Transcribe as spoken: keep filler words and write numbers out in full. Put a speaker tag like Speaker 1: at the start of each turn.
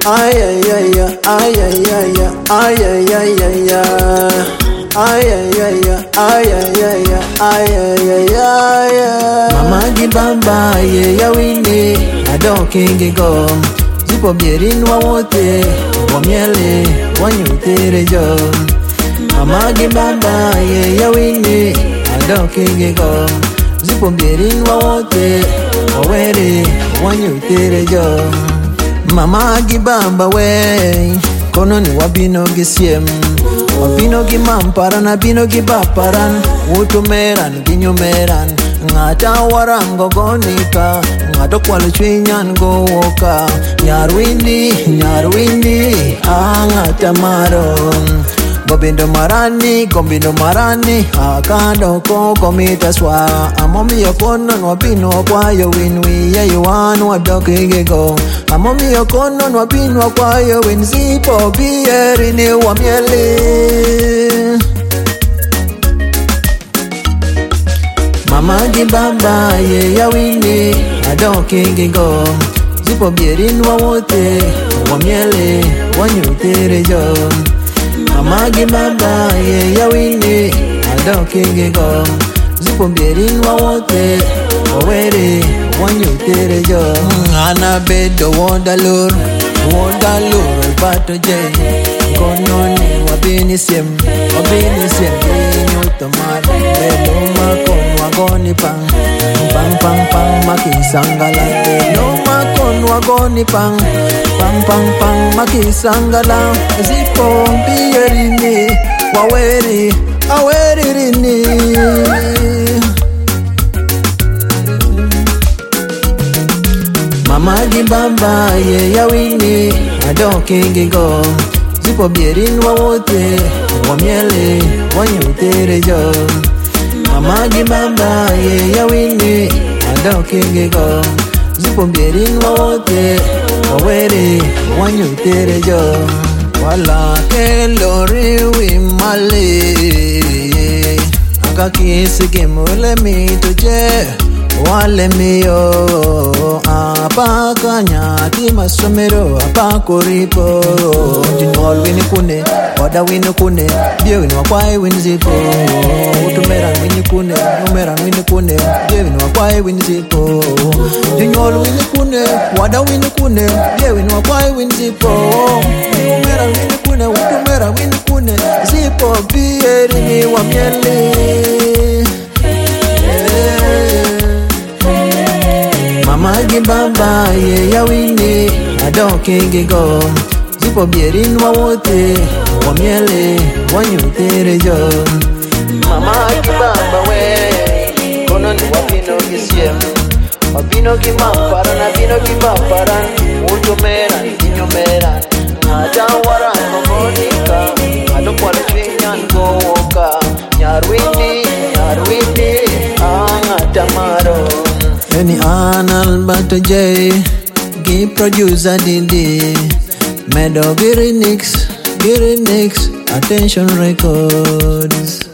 Speaker 1: ay ay ay ay ay ay ay ay ay ay ay ay ay ay ay ay ay ay. Mama gibamba ye ya wini adokingi go zipo bierin wa wote wamiele wanyutere jo. Mama gibamba ye ya wini adokingi go zipo bierin wa wote wawere wanyutere jo. Mama gibamba we kono ni wabino gisiem wabino gimamparan abino gibaparan utumeran ginyumeran ngata warango gonika ngato kwalo chwinyan go woka nyarwindi nyarwindi angata maron gobindo marani gobindo marani akando ko komita swa amomi yokono nwabino kwayo winwi ya yuan wadokige go amomi yokono nwabino kwayo winzipo bierini wa miele. Mama gibamba ye ya wini adokingi go zipo bierini wa wote wa miele wanyutere jo. Mama gibamba ye ya wini adokingi go zipo bierin wa wote wawere wanyutere jo. Ana bedo wodalur wodalur bato jay kononi wabini siem wabini siem nyuto mar bedo makon wagoni pang pang pang pang makisangala bedo makon wagoni pang pang pang pang makisangala zipo bierini waweri aweririni. Mama gibamba ye ya wini adokingi go zipo bierin wa wote wamiele wanyutere jo. Mama gibamba ye ya wini adokingi go zipo bierin wa wote wawere wanyutere jo. Wala kelori wimale akakisi kimule mituje wale miyo apaka nyati masomero apako ripo jinol wini kune wada wini kune bie wini wakwai wini zipo utumera wini kune numera wini kune bie wini wakwai wini zipo jinol wini kune wada wini kune bie wini wakwai wini zipo numera wini kune utumera wini kune zipo bie rini wa miele. Mama gibamba ye ya wini adokingi go zipo bierin wa wote wamiele wanyutere jo. Mama gibamba we kono ni wabino gisiem wabino gimamparan abino gibaparan utumeran ginyumeran ngata warango gonika ngato kwalo chwinyan go woka nyarwindi nyarwindi angata maro. Any anal bato jay gi producer Didi Medo Girinix Girinix Attention Records.